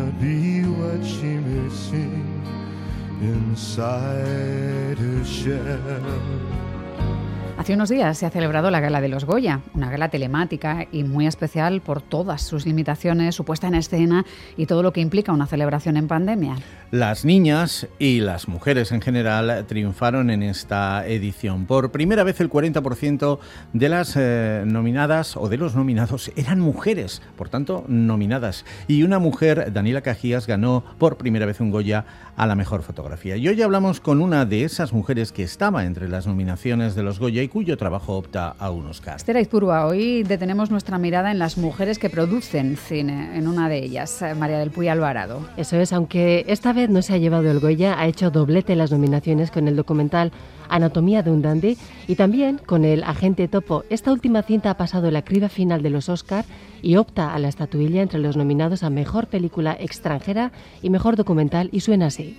be what she may seem inside her shell. Hace unos días se ha celebrado la Gala de los Goya, una gala telemática y muy especial por todas sus limitaciones, su puesta en escena y todo lo que implica una celebración en pandemia. Las niñas y las mujeres en general triunfaron en esta edición. Por primera vez el 40% de las nominadas o de los nominados eran mujeres, por tanto nominadas. Y una mujer, Daniela Cajías, ganó por primera vez un Goya a la mejor fotografía. Y hoy hablamos con una de esas mujeres que estaba entre las nominaciones de los Goya y cuyo trabajo opta a un Oscar. Esther Aizpurua, hoy detenemos nuestra mirada en las mujeres que producen cine, en una de ellas, María del Puy Alvarado. Eso es, aunque esta vez no se ha llevado el Goya, ha hecho doblete en las nominaciones con el documental Anatomía de un dandy y también con El agente topo. Esta última cinta ha pasado la criba final de los Oscar y opta a la estatuilla entre los nominados a Mejor Película Extranjera y Mejor Documental, y suena así.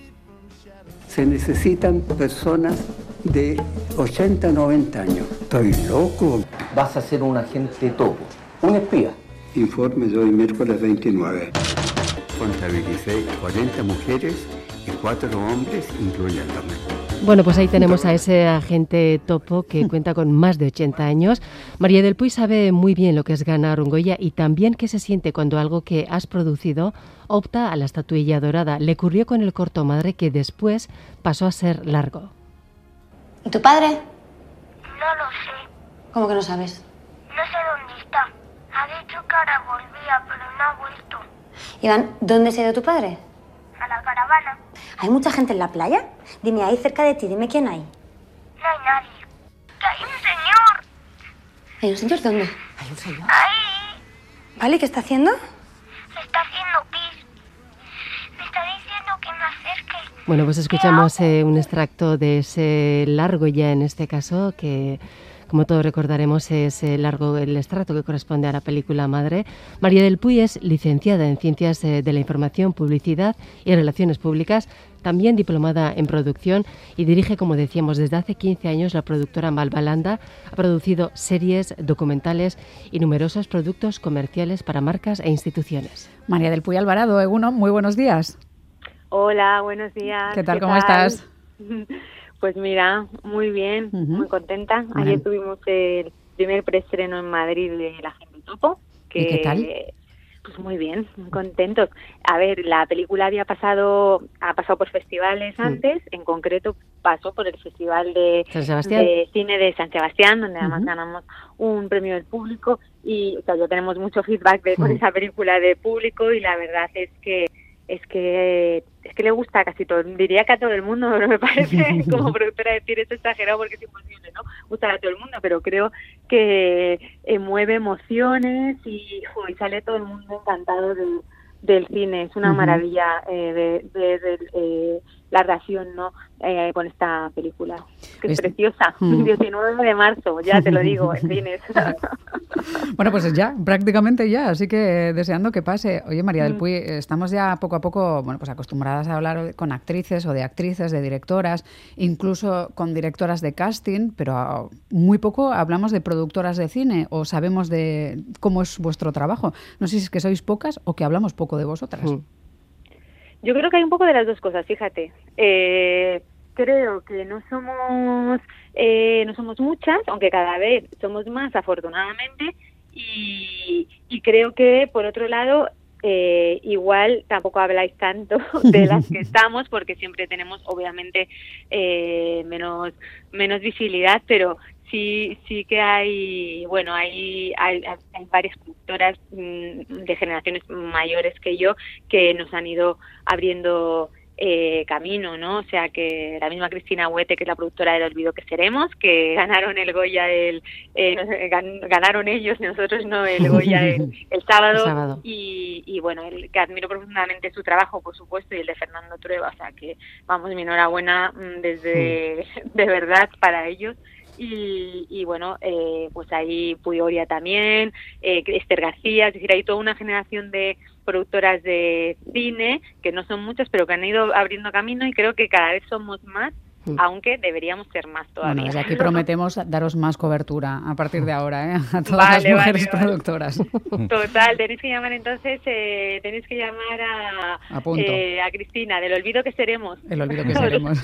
Se necesitan personas de 80, 90 años. Estoy loco. Vas a ser un agente topo, un espía. Informe de hoy, miércoles 29. Contabilicé 40 mujeres y 4 hombres, incluyéndome. Bueno, pues ahí tenemos a ese agente topo que cuenta con más de 80 años. María del Puy sabe muy bien lo que es ganar un Goya y también qué se siente cuando algo que has producido opta a la estatuilla dorada. Le ocurrió con el corto Madre, que después pasó a ser largo. ¿Y tu padre? No lo sé. ¿Cómo que no sabes? No sé dónde está. Ha dicho que ahora volvía, pero no ha vuelto. Iván, ¿dónde se ha ido tu padre? A la caravana. ¿Hay mucha gente en la playa? Dime, ahí cerca de ti, dime quién hay. No hay nadie. ¡Que hay un señor! ¿Hay un señor dónde? Hay un señor. ¡Ahí! ¿Vale? ¿Qué está haciendo? Se está haciendo pis. Me está diciendo que me acerque. Bueno, pues escuchamos un extracto de ese largo ya, en este caso, que, como todos recordaremos, es largo el extracto que corresponde a la película Madre. María del Puy es licenciada en Ciencias de la Información, Publicidad y Relaciones Públicas, también diplomada en producción, y dirige, como decíamos, desde hace 15 años la productora Malvalanda. Ha producido series, documentales y numerosos productos comerciales para marcas e instituciones. María del Puy Alvarado, Egunon, muy buenos días. Hola, buenos días. ¿Qué tal? ¿Cómo estás? Pues mira, muy bien, muy contenta. Ayer tuvimos el primer preestreno en Madrid de La Agente Topo. ¿Y qué tal? Pues muy bien, muy contentos. A ver, la película ha pasado por festivales antes, en concreto pasó por el Festival de Cine de San Sebastián, donde además ganamos un premio del público, y o sea, ya tenemos mucho feedback con esa película de público, y la verdad es que le gusta a casi todo, diría que a todo el mundo, pero me parece como productora decir esto exagerado porque es imposible, ¿no? Gustar a todo el mundo, pero creo que mueve emociones y sale todo el mundo encantado del cine. Es una maravilla la relación, ¿no? Con esta película, que es preciosa. 19 de marzo, ya te lo digo, en cines. Bueno, pues ya, prácticamente ya, así que deseando que pase. Oye, María del Puy, estamos ya poco a poco, bueno, pues acostumbradas a hablar con actrices o de actrices, de directoras, incluso con directoras de casting, pero muy poco hablamos de productoras de cine o sabemos de cómo es vuestro trabajo. No sé si es que sois pocas o que hablamos poco de vosotras. Yo creo que hay un poco de las dos cosas, fíjate. Creo que no somos muchas, aunque cada vez somos más, afortunadamente, y creo que, por otro lado, igual tampoco habláis tanto de las que estamos, porque siempre tenemos, obviamente, menos visibilidad, pero sí que hay varias productoras de generaciones mayores que yo que nos han ido abriendo camino, ¿no? O sea, que la misma Cristina Huete, que es la productora del Olvido que seremos, que ganaron el Goya ganaron ellos, nosotros no, el Goya el sábado. Y bueno, que admiro profundamente su trabajo, por supuesto, y el de Fernando Trueba, o sea que, vamos, mi enhorabuena de verdad para ellos. Y bueno, pues ahí Puyoria también, Esther García, es decir, hay toda una generación de productoras de cine, que no son muchas, pero que han ido abriendo camino, y creo que cada vez somos más aunque deberíamos ser más todavía. Bueno, desde aquí prometemos daros más cobertura a partir de ahora, a todas las mujeres productoras. Total, tenéis que llamar entonces, tenéis que llamar a Cristina, del olvido que seremos. El olvido que seremos.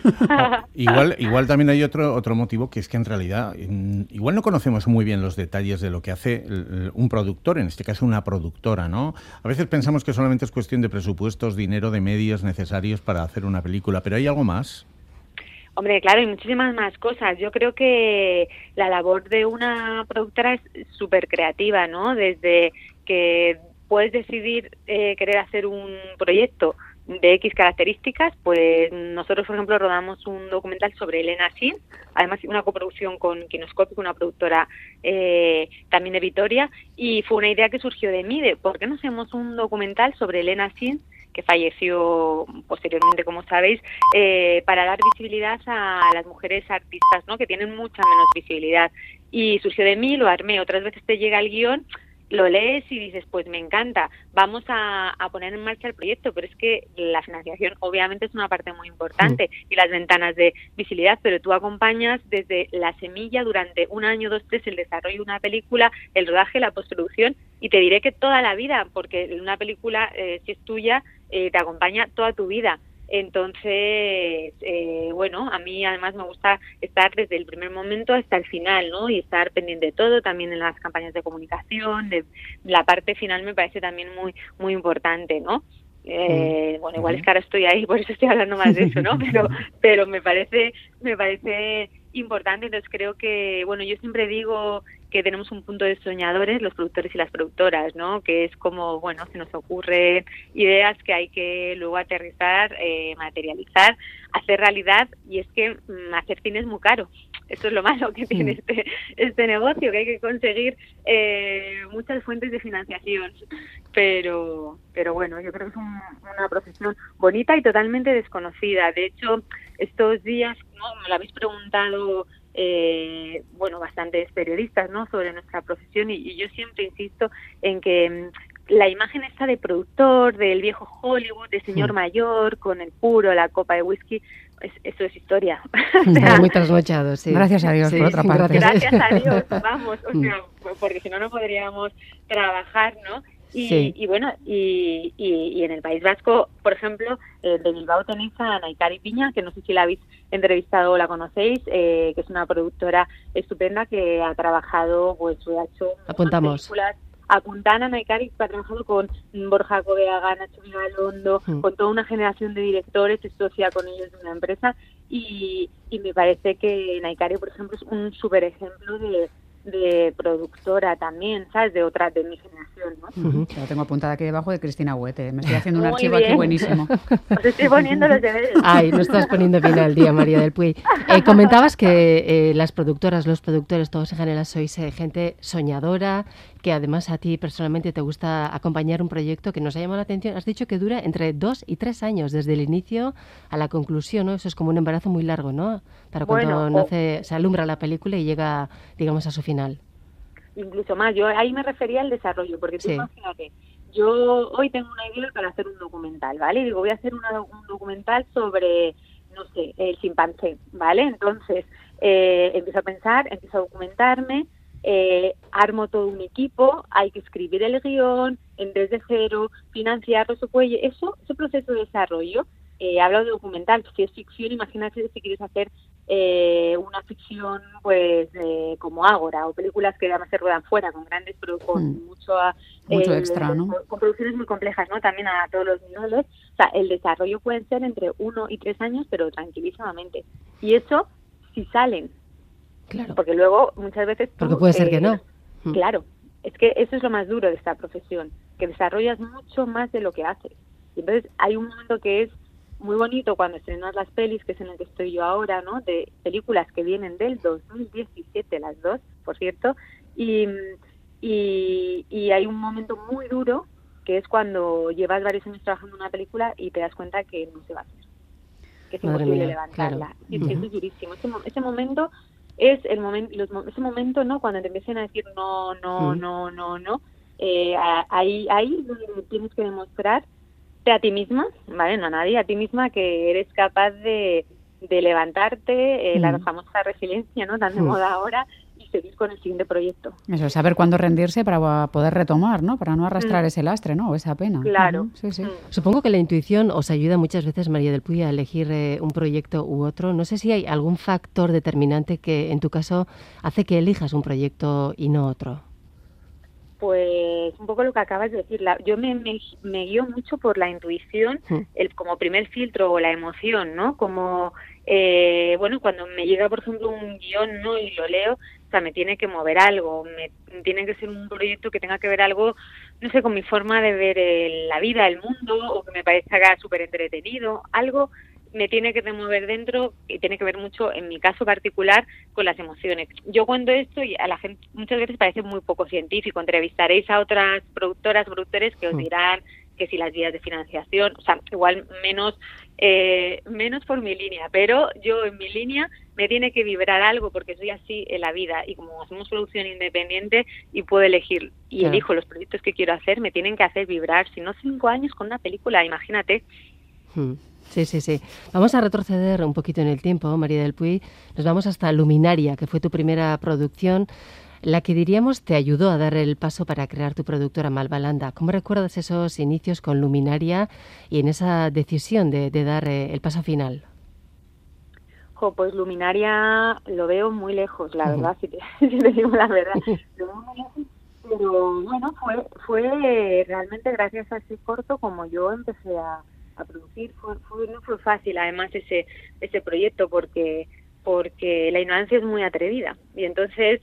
Igual también hay otro motivo, que es que en realidad igual no conocemos muy bien los detalles de lo que hace un productor, en este caso una productora, ¿no? A veces pensamos que solamente es cuestión de presupuestos, dinero, de medios necesarios para hacer una película, pero ¿hay algo más? Hombre, claro, hay muchísimas más cosas. Yo creo que la labor de una productora es súper creativa, ¿no? Desde que puedes decidir querer hacer un proyecto de X características, pues nosotros, por ejemplo, rodamos un documental sobre Elena Sins, además una coproducción con Kinoscopic, una productora también de Vitoria, y fue una idea que surgió de mí, de ¿por qué no hacemos un documental sobre Elena Sins, que falleció posteriormente, como sabéis, para dar visibilidad a las mujeres artistas, ¿no?, que tienen mucha menos visibilidad. Y surgió de mí, lo armé. Otras veces te llega el guión, lo lees y dices, pues me encanta, vamos a poner en marcha el proyecto, pero es que la financiación obviamente es una parte muy importante y las ventanas de visibilidad, pero tú acompañas desde la semilla durante 1 año, 2, 3, el desarrollo de una película, el rodaje, la postproducción, y te diré que toda la vida, porque una película, si es tuya, te acompaña toda tu vida. Entonces, bueno, a mí además me gusta estar desde el primer momento hasta el final, ¿no? Y estar pendiente de todo, también en las campañas de comunicación, de la parte final me parece también muy importante, ¿no? Bueno, igual es que ahora estoy ahí, por eso estoy hablando más de eso, ¿no? Pero me parece importante. Entonces creo que, bueno, yo siempre digo que tenemos un punto de soñadores, los productores y las productoras, ¿no? Que es como, bueno, se nos ocurren ideas que hay que luego aterrizar, materializar, hacer realidad, y es que hacer cine es muy caro. Eso es lo malo que tiene este negocio, que hay que conseguir muchas fuentes de financiación. Pero bueno, yo creo que es una profesión bonita y totalmente desconocida. De hecho, estos días, ¿no?, me lo habéis preguntado, bueno, bastantes periodistas, ¿no?, sobre nuestra profesión, y yo siempre insisto en que la imagen esta de productor, del viejo Hollywood, de señor mayor, con el puro, la copa de whisky, eso es historia. O sea, muy trasnochado, sí. Gracias a Dios, por otra parte. Gracias a Dios, vamos, o sea, porque si no, no podríamos trabajar, ¿no? Y bueno, y en el País Vasco, por ejemplo, de Bilbao tenéis a Naikari Piña, que no sé si la habéis entrevistado o la conocéis, que es una productora estupenda que ha trabajado, pues ha hecho películas. Apuntan a Naikari, que ha trabajado con Borja Coveaga, Nacho Vigalondo, con toda una generación de directores, es socia con ellos de una empresa, y me parece que Naikari, por ejemplo, es un súper ejemplo de productora también, ¿sabes? De mi generación, ¿no? Lo tengo apuntada aquí debajo de Cristina Huete. Me estoy haciendo un archivo aquí buenísimo. Os estoy poniendo los deberes. Ay, no estás poniendo bien al día, María del Puy. Comentabas que las productoras, los productores, todos en general sois gente soñadora, que además a ti personalmente te gusta acompañar un proyecto que nos ha llamado la atención. Has dicho que dura entre 2 y 3 años, desde el inicio a la conclusión, ¿no? Eso es como un embarazo muy largo, ¿no? Para cuando se alumbra la película y llega, digamos, a su final. Incluso más. Yo ahí me refería al desarrollo, porque tú imagínate, yo hoy tengo una idea para hacer un documental, ¿vale? Y digo, voy a hacer un documental sobre, no sé, el chimpancé, ¿vale? Entonces, empiezo a pensar, empiezo a documentarme, armo todo un equipo, hay que escribir el guión desde cero, financiarlo, ese proceso de desarrollo. Hablo de documental, si es ficción, imagínate si quieres hacer una ficción pues como Ágora, o películas que además se ruedan fuera con grandes con mucho extra, ¿no? Con producciones muy complejas, ¿no? También a todos los niveles. O sea, el desarrollo puede ser entre 1 y 3 años, pero tranquilísimamente. Y eso si salen. Claro. Porque luego muchas veces porque puede ser que no. Claro, es que eso es lo más duro de esta profesión, que desarrollas mucho más de lo que haces. Y entonces hay un momento que es muy bonito cuando estrenas las pelis, que es en el que estoy yo ahora, ¿no? De películas que vienen del 2017, las dos, por cierto, y hay un momento muy duro, que es cuando llevas varios años trabajando en una película y te das cuenta que no se va a hacer, que es imposible levantarla. Claro. Y eso es durísimo. Ese momento es el momento, ese momento, ¿no? Cuando te empiecen a decir no, ahí donde tienes que demostrar a ti misma, ¿vale? No a nadie, a ti misma, que eres capaz de levantarte, la famosa resiliencia, ¿no? Tan de moda ahora, y seguir con el siguiente proyecto. Eso, saber cuándo rendirse para poder retomar, ¿no? Para no arrastrar ese lastre, ¿no? O esa pena. Claro. Sí, sí. Supongo que la intuición os ayuda muchas veces, María del Puy, a elegir un proyecto u otro. No sé si hay algún factor determinante que, en tu caso, hace que elijas un proyecto y no otro. Pues un poco lo que acabas de decir. Yo me guío mucho por la intuición, como primer filtro, o la emoción, ¿no? Como, bueno, cuando me llega, por ejemplo, un guión, ¿no? Y lo leo, o sea, me tiene que mover algo, tiene que ser un proyecto que tenga que ver algo, no sé, con mi forma de ver la vida, el mundo, o que me parezca súper entretenido, algo me tiene que remover dentro, y tiene que ver mucho, en mi caso particular, con las emociones. Yo cuento esto y a la gente muchas veces parece muy poco científico. Entrevistaréis a otras productores que os dirán que si las vías de financiación, o sea, igual menos por mi línea, pero yo en mi línea me tiene que vibrar algo, porque soy así en la vida, y como hacemos producción independiente y puedo elegir y elijo los proyectos que quiero hacer, me tienen que hacer vibrar, si no 5 años con una película, imagínate. Sí. Vamos a retroceder un poquito en el tiempo, María del Puy. Nos vamos hasta Luminaria, que fue tu primera producción, la que diríamos te ayudó a dar el paso para crear tu productora Malvalanda. ¿Cómo recuerdas esos inicios con Luminaria y en esa decisión de dar el paso final? Pues Luminaria lo veo muy lejos, la verdad, si te digo la verdad. Lo veo muy lejos, pero bueno, fue realmente gracias a ese corto como yo empecé a producir. No fue fácil además ese proyecto, porque la ignorancia es muy atrevida, y entonces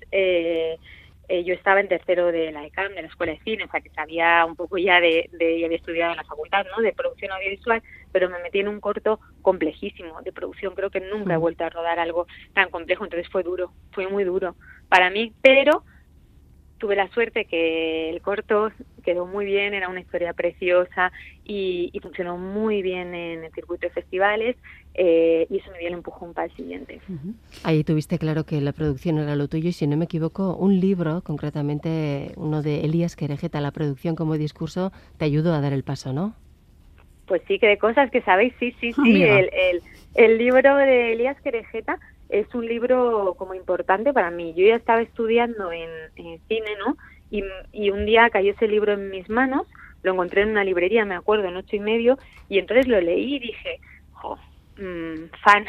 yo estaba en tercero de la ECAM, de la Escuela de Cine, o sea que sabía un poco ya y había estudiado en la facultad, ¿no?, de producción audiovisual, pero me metí en un corto complejísimo de producción. Creo que nunca he vuelto a rodar algo tan complejo, entonces fue muy duro para mí, pero tuve la suerte que el corto quedó muy bien, era una historia preciosa y funcionó muy bien en el circuito de festivales, y eso me dio el empujón para el siguiente. Ahí tuviste claro que la producción era lo tuyo, y si no me equivoco, un libro, concretamente uno de Elías Querejeta, La producción como discurso, te ayudó a dar el paso, ¿no? Pues sí, que de cosas que sabéis, sí. El libro de Elías Querejeta es un libro como importante para mí. Yo ya estaba estudiando en cine, ¿no? Y un día cayó ese libro en mis manos, lo encontré en una librería, me acuerdo, en 8:30, y entonces lo leí y dije, fan,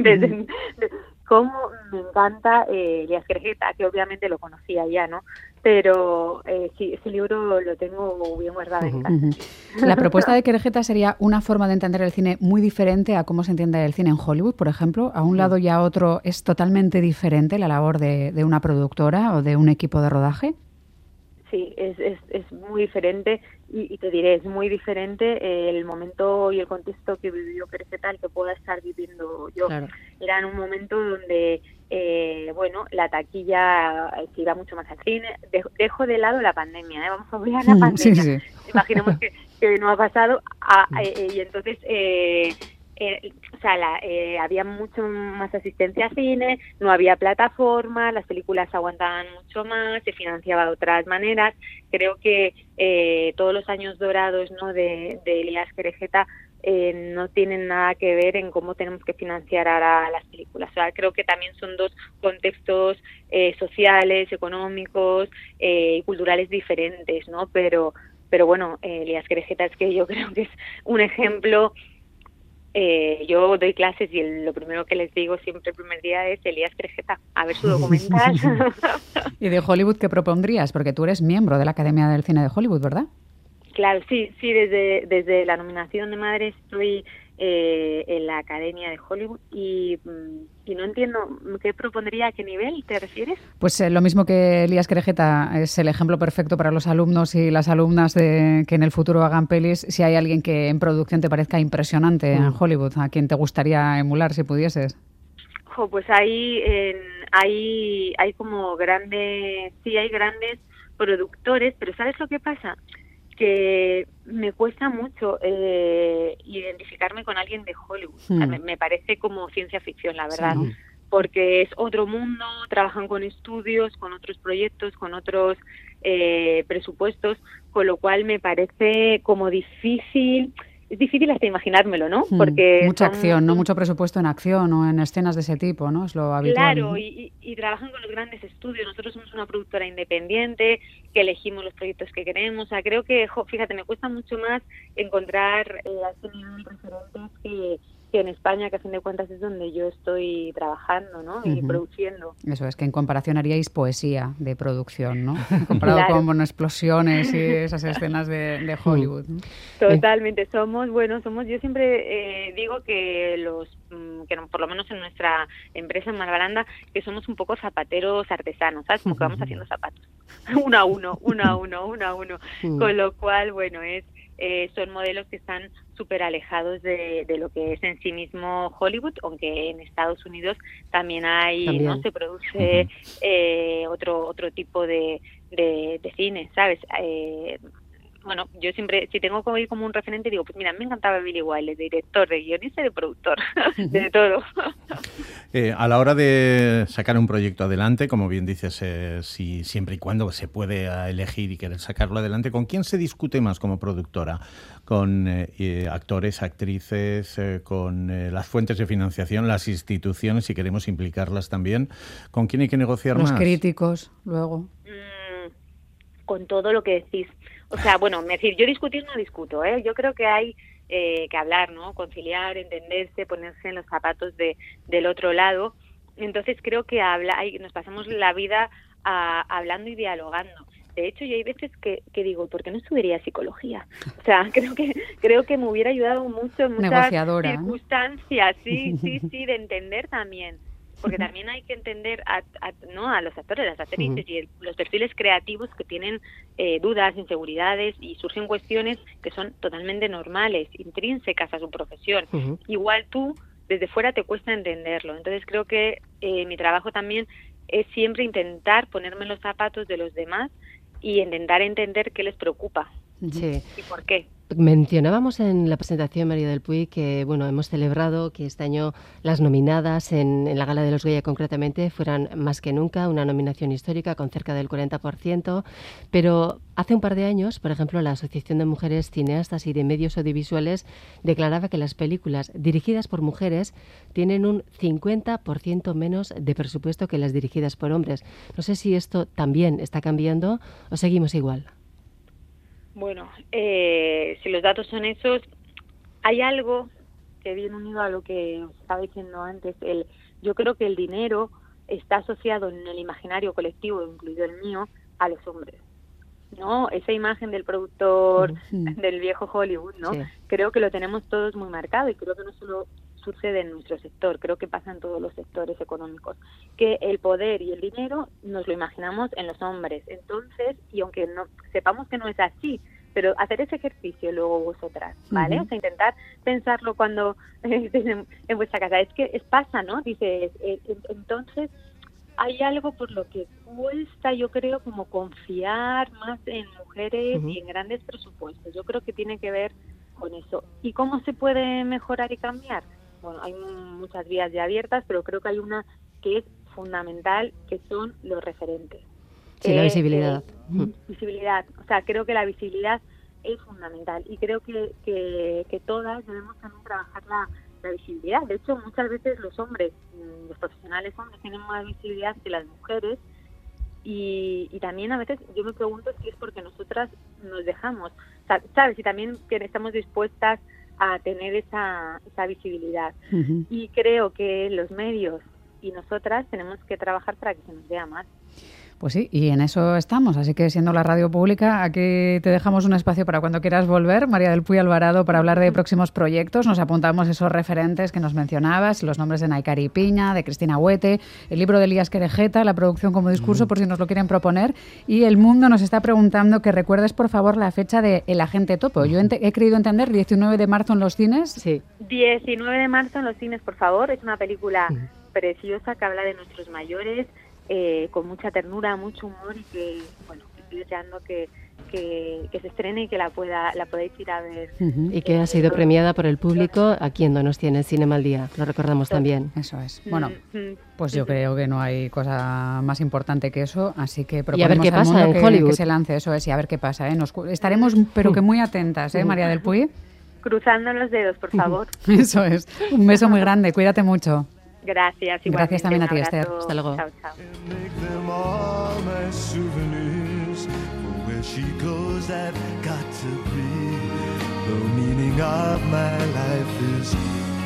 cómo me encanta Elías Querejeta, que obviamente lo conocía ya, ¿no? Pero sí, ese libro lo tengo bien guardado en casa. La propuesta de Querejeta sería una forma de entender el cine muy diferente a cómo se entiende el cine en Hollywood, por ejemplo. A un lado y a otro es totalmente diferente la labor de una productora o de un equipo de rodaje. Sí, es muy diferente, y te diré, es muy diferente el momento y el contexto que vivió Querejeta al que pueda estar viviendo yo. Claro. Era en un momento donde, bueno, la taquilla se iba mucho más al cine. Dejo de lado la pandemia, vamos a olvidar la pandemia. Sí. Imaginemos que no ha pasado, y entonces... había mucho más asistencia a cine, no había plataformas, las películas aguantaban mucho más, se financiaba de otras maneras. Creo que todos los años dorados, ¿no?, de Elías Querejeta no tienen nada que ver en cómo tenemos que financiar ahora las películas. O sea, creo que también son dos contextos sociales, económicos y culturales diferentes, ¿no? Pero bueno, Elías Querejeta es que yo creo que es un ejemplo. Yo doy clases y lo primero que les digo siempre el primer día es Elías Querejeta, a ver su documental. ¿Y de Hollywood qué propondrías? Porque tú eres miembro de la Academia del Cine de Hollywood, ¿verdad? Claro, sí, desde la nominación de Madre estoy en la Academia de Hollywood y no entiendo, ¿qué propondría? ¿A qué nivel te refieres? Pues lo mismo que Elías Querejeta es el ejemplo perfecto para los alumnos y las alumnas de que en el futuro hagan pelis. Si hay alguien que en producción te parezca impresionante en Hollywood, ¿a quién te gustaría emular si pudieses? Pues hay como grandes productores, pero ¿sabes lo que pasa? Que me cuesta mucho identificarme con alguien de Hollywood. O sea, me parece como ciencia ficción, la verdad, porque es otro mundo, trabajan con estudios, con otros proyectos, con otros presupuestos, con lo cual me parece como difícil es difícil hasta imaginármelo, ¿no? Porque mucha acción, ¿no? Mucho presupuesto en acción o en escenas de ese tipo, ¿no? Es lo habitual. Claro, ¿no? y trabajan con los grandes estudios. Nosotros somos una productora independiente que elegimos los proyectos que queremos. O sea, creo que, fíjate, me cuesta mucho más encontrar a este nivel referentes que en España, que a fin de cuentas es donde yo estoy trabajando, ¿no? Y produciendo. Eso es, que en comparación haríais poesía de producción, ¿no? Comparado con explosiones y esas escenas de Hollywood, ¿no? Totalmente, somos, yo siempre digo que por lo menos en nuestra empresa en Malvaranda, que somos un poco zapateros artesanos, ¿sabes? Como que vamos haciendo zapatos, uno a uno, con lo cual, bueno, son modelos que están súper alejados de lo que es en sí mismo Hollywood, aunque en Estados Unidos también ¿no? Se produce otro tipo de cine, ¿sabes? Bueno, yo siempre, si tengo que ir como un referente, digo, pues mira, me encantaba Billy Wilder, de director, de guionista y de productor, de todo. A la hora de sacar un proyecto adelante, como bien dices, si siempre y cuando se puede elegir y querer sacarlo adelante, ¿con quién se discute más como productora? ¿Con actores, actrices, con las fuentes de financiación, las instituciones, si queremos implicarlas también? ¿Con quién hay que negociar más? Los críticos, luego. Con todo lo que decís. O sea, bueno, decir, yo discutir no discuto, ¿eh? Yo creo que hay que hablar, ¿no? Conciliar, entenderse, ponerse en los zapatos del otro lado. Entonces creo que nos pasamos la vida hablando y dialogando. De hecho, yo hay veces que digo, ¿por qué no estudiaría psicología? O sea, creo que me hubiera ayudado mucho en muchas circunstancias, sí, de entender también. Porque también hay que entender a los actores, las actrices y los perfiles creativos que tienen dudas, inseguridades y surgen cuestiones que son totalmente normales, intrínsecas a su profesión. Igual tú, desde fuera, te cuesta entenderlo. Entonces creo que mi trabajo también es siempre intentar ponerme en los zapatos de los demás y intentar entender qué les preocupa y por qué. Mencionábamos en la presentación, María del Puy, que hemos celebrado que este año las nominadas en la Gala de los Goya concretamente fueran más que nunca, una nominación histórica con cerca del 40%, pero hace un par de años, por ejemplo, la Asociación de Mujeres Cineastas y de Medios Audiovisuales declaraba que las películas dirigidas por mujeres tienen un 50% menos de presupuesto que las dirigidas por hombres. No sé si esto también está cambiando o seguimos igual. Bueno, si los datos son esos, hay algo que viene unido a lo que os estaba diciendo antes. Yo creo que el dinero está asociado en el imaginario colectivo, incluido el mío, a los hombres, ¿no? Esa imagen del productor del viejo Hollywood, ¿no? Sí. Creo que lo tenemos todos muy marcado y creo que no solo sucede en nuestro sector, creo que pasa en todos los sectores económicos, que el poder y el dinero nos lo imaginamos en los hombres. Entonces, y aunque no sepamos que no es así, pero hacer ese ejercicio luego vosotras, ¿vale? O sea, intentar pensarlo cuando estés en vuestra casa. Es que pasa, ¿no? Dices, entonces hay algo por lo que cuesta, yo creo, como confiar más en mujeres y en grandes presupuestos. Yo creo que tiene que ver con eso. ¿Y cómo se puede mejorar y cambiar? Bueno, hay muchas vías ya abiertas, pero creo que hay una que es fundamental, que son los referentes. Sí, la visibilidad. Visibilidad. O sea, creo que la visibilidad es fundamental y creo que todas debemos también trabajar la visibilidad. De hecho, muchas veces los hombres, los profesionales hombres, tienen más visibilidad que las mujeres y también a veces yo me pregunto si es porque nosotras nos dejamos, ¿sabes? Y también que estamos dispuestas a tener esa visibilidad. Y creo que los medios y nosotras tenemos que trabajar para que se nos vea más. Pues sí, y en eso estamos. Así que, siendo la radio pública, aquí te dejamos un espacio para cuando quieras volver, María del Puy Alvarado, para hablar de próximos proyectos. Nos apuntamos esos referentes que nos mencionabas, los nombres de Naikari Piña, de Cristina Huete, el libro de Elías Querejeta, la producción como discurso, por si nos lo quieren proponer. Y El Mundo nos está preguntando que recuerdes, por favor, la fecha de El Agente Topo. Yo he creído entender 19 de marzo en los cines. Sí. 19 de marzo en los cines, por favor. Es una película preciosa que habla de nuestros mayores, con mucha ternura, mucho humor y que, bueno, estoy deseando que se estrene y que la podáis ir a ver. Y que ha sido premiada por el público aquí en Donostia, en el Cinema al Día, lo recordamos también. Eso es. Bueno, pues yo creo que no hay cosa más importante que eso, así que proponemos y a ver qué pasa en que, Hollywood. Que se lance, eso es, y a ver qué pasa. Estaremos, pero que muy atentas, María del Puy. cruzando los dedos, por favor. Eso es. Un beso muy grande, cuídate mucho. Gracias. Gracias también a ti, un Esther. abrazo. Hasta luego. Chao, chao. Make them all my souvenirs. For where she goes, I've got to be. The meaning of my life is